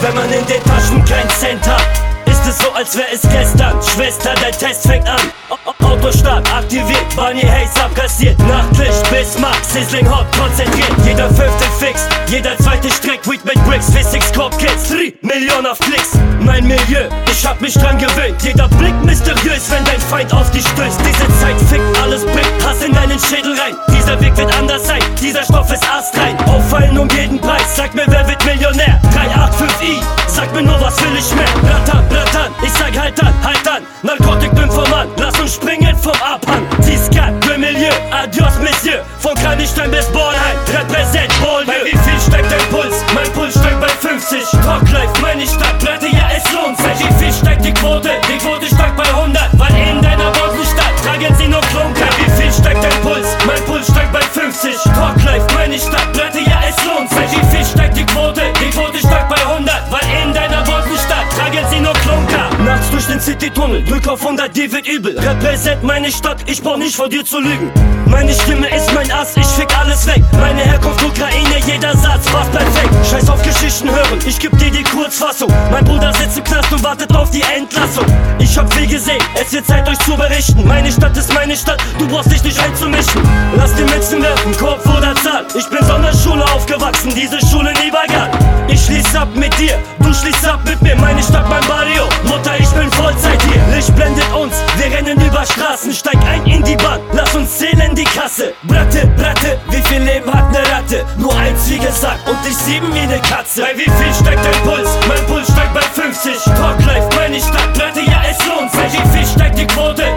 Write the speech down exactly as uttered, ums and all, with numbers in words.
wenn man in den Taschen kein Cent hat. Ist es so, als wär es gestern. Schwester, dein Test fängt an. Autostart aktiviert, Bunny Haze abkassiert. Nachtlicht, Bismarck, Sizzling Hot, konzentriert. Jeder fünfte fix, jeder zweite streckt Weed mit Bricks. Physics, Cop Kids, drei Millionen auf Klicks. Mein Milieu, ich hab mich dran gewöhnt. Jeder Blick mysteriös, wenn dein Feind auf dich stößt. Diese Zeit fickt, alles bringt Hass in deinen Schädel rein. Dieser Weg wird anders sein, dieser Stoff ist astrein. Auffallen um jeden Preis, sag mir, wer wird Millionär? drei acht fünf i, sag mir nur, was will ich mehr? Blattern, blattern, ich sag halt an, halt an. Narkotik-Informant, lass uns springen vom Abhang. Tiskat, le Milieu, adios Monsieur. Von Kranichstein bis Bornheim, repräsent Beaulieu. Bei wie viel steigt dein Puls? Mein Puls steigt bei fünfzig. Talklife, meine Stadt, Platte, ja es lohnt sich. Bei wie viel steigt die Quote? Die Quote steigt bei hundert. Weil in deiner Bodenstadt tragen sie nur Klunker. Bei wie viel steigt dein Puls? Mein Puls steigt bei fünfzig. Talklife, meine Stadt, Platte, ja es lohnt sich. Bei wie viel steigt die Quote? Die Quote steigt bei hundert. Weil in deiner Bodenstadt tragen sie nur Klunker. Nachts durch den City-Tunnel, Glück auf hundert, dir wird übel. Repräsent meine Stadt, ich brauch nicht vor dir zu lügen. Meine Stimme ist mein Ass, ich fick alles weg. Meine Herkunft Ukraine, jeder Satz passt perfekt. Scheiß auf Geschichten hören, ich geb dir die Kurzfassung. Mein Bruder sitzt im Knast und wartet auf die Entlassung. Ich hab viel gesehen, es wird Zeit euch zu berichten. Meine Stadt ist meine Stadt, du brauchst dich nicht einzumischen. Lass die Mützen werfen, Kopf oder Zahl. Ich bin Sonderschule aufgewachsen, diese Schule nie begann. Ich schließ ab mit dir, du schließt ab mit mir. Meine Stadt, mein Barrio, Mutter, ich bin Vollzeit hier. Licht blendet uns, wir rennen über Straßen. Steig ein in die Bahn, lass uns zählen die Kasse. Bratte, Bratte, wie viel Leben hat ne Ratte? Nur eins wie gesagt und ich sieben wie ne Katze. Bei wie viel steigt dein Puls? Mein Puls steigt bei fünfzig. Talklife, meine Stadt, Bratte, ja es lohnt sich. Bei wie viel steigt die Quote?